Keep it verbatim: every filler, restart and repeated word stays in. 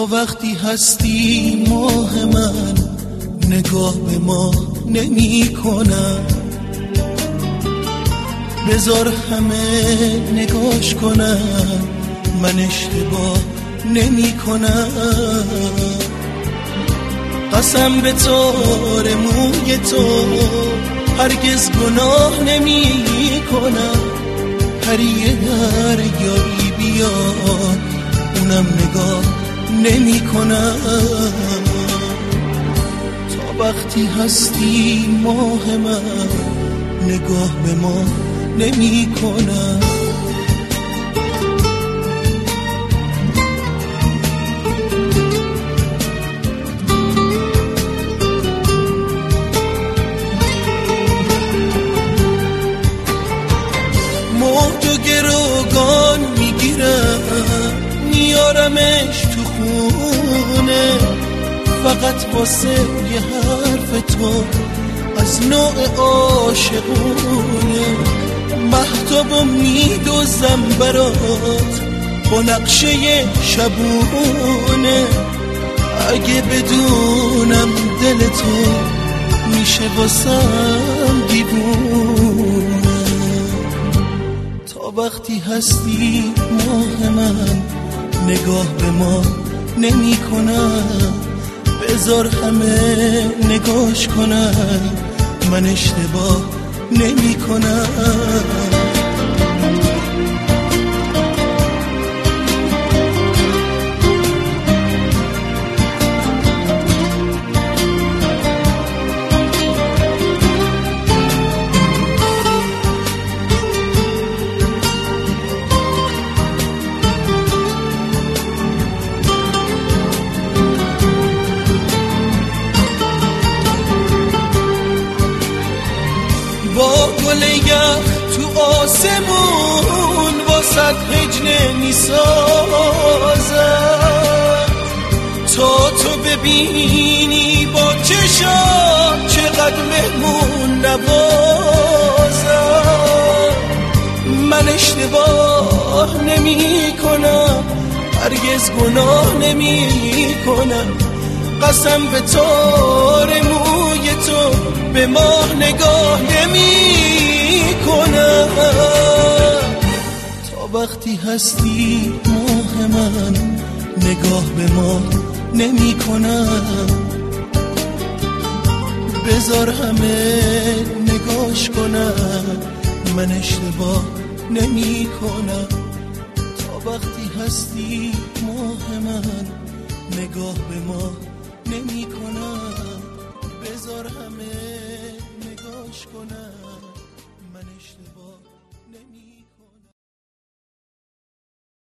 وقتی هستی ماه من، نگاه به ما نمی کنم. بذار همه نگاش کنم، من اشتباه نمی کنم. قسم به تار موی تو هرگز گناه نمی کنم. هر یه دریایی بیاد اونم نگاه نمی کنم. تا وقتی هستی ماه من، نگاه به ما نمی کنم. موج و گروگان میگیرم، میارمش تو خونه، فقط واسه یه حرف تو از نوع عاشقونه. مهتابو میدوزم برات با نقشه شبونه. اگه بدونم دل تو میشه واسم دیوونه. تا وقتی هستی ماه من، نگاه به ما نمی کنم. بذار همه نگاش کنم، من اشتباه نمی کنم. با گل یخ تو آسمون واسد هجنه میسازم، تا تو ببینی با چشم چقدر مهمون نوازم. من اشتباه نمی کنم، هرگز گناه نمی کنم. قسم به تار موی تو به ماه نگاه نمی کنم. تا وقتی هستی ماه من، نگاه به ما نمی کنم. بذار همه نگاش کنم، من اشتباه نمی کنم. تا وقتی هستی ماه من، نگاه به ما نمی کنم.